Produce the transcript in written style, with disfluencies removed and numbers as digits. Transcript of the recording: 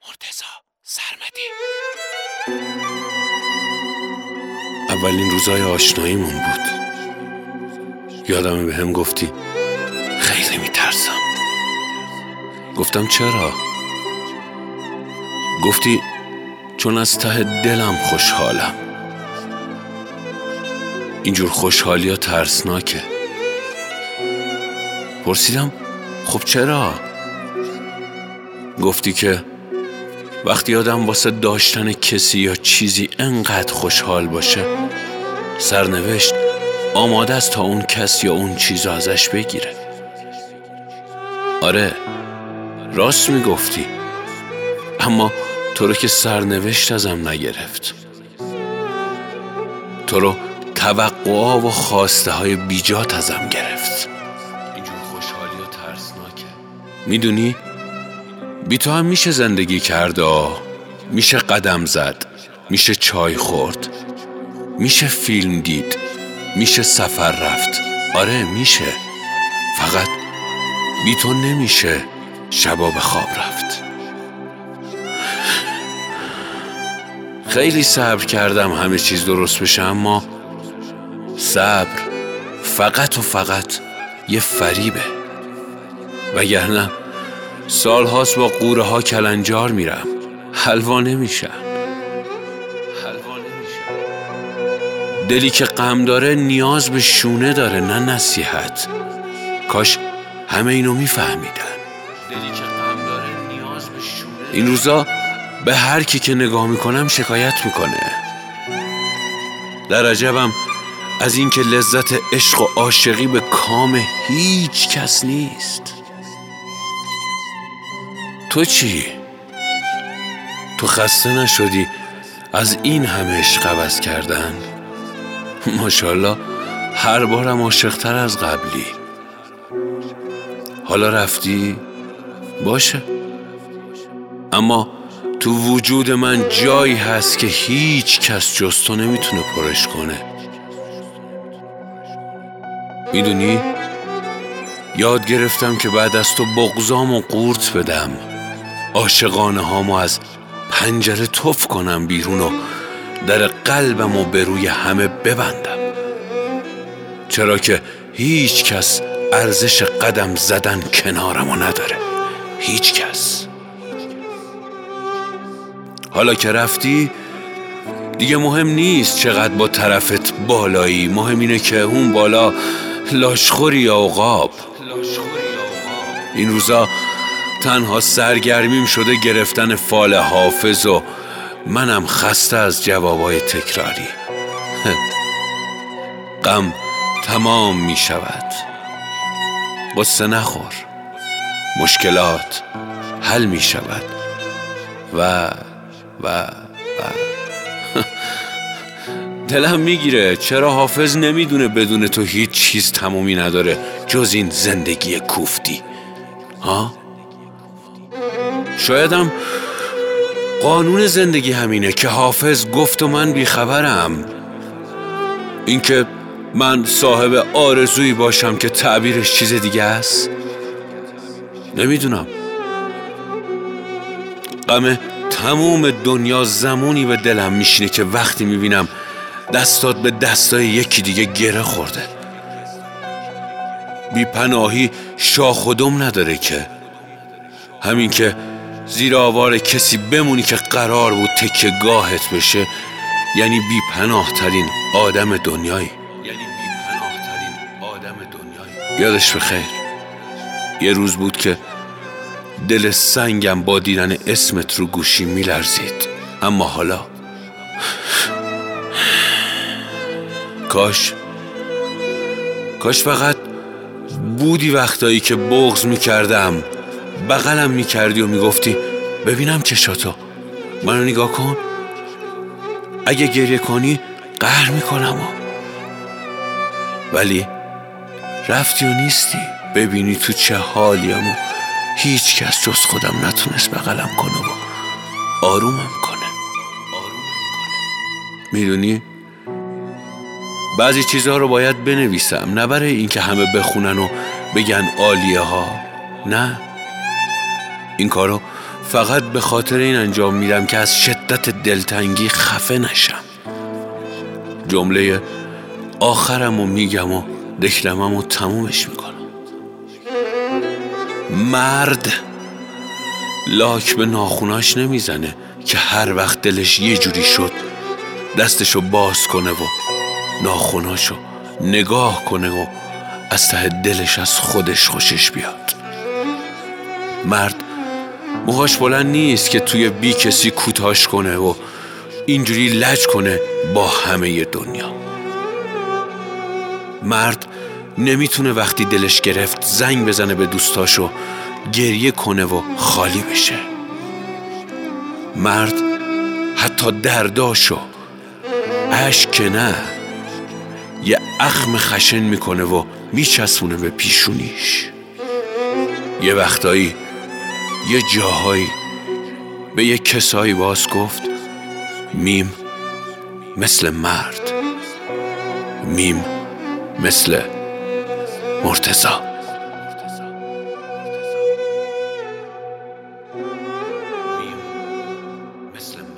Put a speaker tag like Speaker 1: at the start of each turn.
Speaker 1: مرتضی سرمدی. اولین روزای آشناییمون بود. یادمه به هم گفتی خیلی میترسم. گفتم چرا؟ گفتی چون از ته دلم خوشحالم. اینجور خوشحالی ها ترسناکه. پرسیدم خب چرا؟ گفتی که وقتی آدم واسه داشتن کسی یا چیزی انقدر خوشحال باشه، سرنوشت آماده است تا اون کس یا اون چیزو ازش بگیره. آره راست میگفتی، اما تو رو که سرنوشت ازم نگرفت. تو رو توقعا و خواسته های بیجات ازم گرفت. اینجور خوشحالی و ترسناکه. میدونی بی تو هم میشه زندگی کرد، میشه قدم زد، میشه چای خورد، میشه فیلم دید، میشه سفر رفت. آره میشه، فقط بی تو نمیشه شبا به خواب رفت. خیلی صبر کردم همه چیز درست بشه، اما صبر فقط و فقط یه فریبه. وگرنه سالهاست با قوره ها کلنجار میرم، حلوا نمیشم. دلی که غم داره نیاز به شونه داره، نه نصیحت. کاش همه اینو میفهمیدن. این روزا به هر کی که نگاه میکنم شکایت میکنه. در عجبم از این که لذت عشق و عاشقی به کام هیچ کس نیست. تو چی؟ تو خسته نشدی از این همه عشق عوض کردن؟ ماشاءالله هر بارم عاشق‌تر از قبلی. حالا رفتی؟ باشه، اما تو وجود من جایی هست که هیچ کس جز تو نمیتونه پرش کنه. میدونی یاد گرفتم که بعد از تو بغضامو قورت بدم، عاشقانه هامو از پنجره تف کنم بیرون و در قلبمو به روی همه ببندم، چرا که هیچ کس ارزش قدم زدن کنارمو نداره. هیچ کس. حالا که رفتی دیگه مهم نیست چقدر با طرفت بالایی، مهم اینه که اون بالا لاشخوری یا عقاب. این روزا تنها سرگرمیم شده گرفتن فال حافظ و منم خسته از جوابای تکراری. غم تمام می شود، قصه نخور، مشکلات حل می شود و دلم میگیره چرا حافظ نمیدونه بدون تو هیچ چیز تمومی نداره جز این زندگی کوفتی. ها؟ شایدم قانون زندگی همینه که حافظ گفت و من بیخبرم. اینکه من صاحب آرزویی باشم که تعبیرش چیز دیگه است، نمیدونم. غم تموم دنیا زمانی به دلم میشینه که وقتی میبینم دستات به دستای یکی دیگه گره خورده. بی پناهی شاخ و دم نداره که، همین که زیر آوار کسی بمونی که قرار بود تکیه گاهت بشه یعنی بی پناه ترین آدم دنیایی. یادش بخیر یه روز بود که دل سنگم با دیدن اسمت رو گوشی میلرزید، اما حالا کاش فقط بودی وقتایی که بغض میکردم بغلم میکردی و میگفتی ببینم چشاتو، منو نگاه کن، اگه گریه کنی قهر میکنم. ولی رفتی و نیستی. ببینی تو چه حالیم و هیچ کس جز خودم نتونست بغلم کنه و آرومم کنه. میدونی بعضی چیزها رو باید بنویسم، نه برای اینکه همه بخونن و بگن عالیه ها، نه، این کارو فقط به خاطر این انجام میدم که از شدت دلتنگی خفه نشم. جمله آخرمو میگم و دکلممو تمومش میکنم. مرد لاک به ناخوناش نمیزنه که هر وقت دلش یه جوری شد دستشو باز کنه و ناخوناشو نگاه کنه و از ته دلش از خودش خوشش بیاد. مرد موهاش بلند نیست که توی بی کسی کوتاش کنه و اینجوری لج کنه با همه دنیا. مرد نمیتونه وقتی دلش گرفت زنگ بزنه به دوستاشو گریه کنه و خالی بشه. مرد حتی درداشو اشک که نه یه اخم خشن میکنه و میچسبونه به پیشونیش. یه وقتایی یه جاهایی به یه کسایی باز گفت میم مثل مرد، میم مثل مرتضی. میم مثل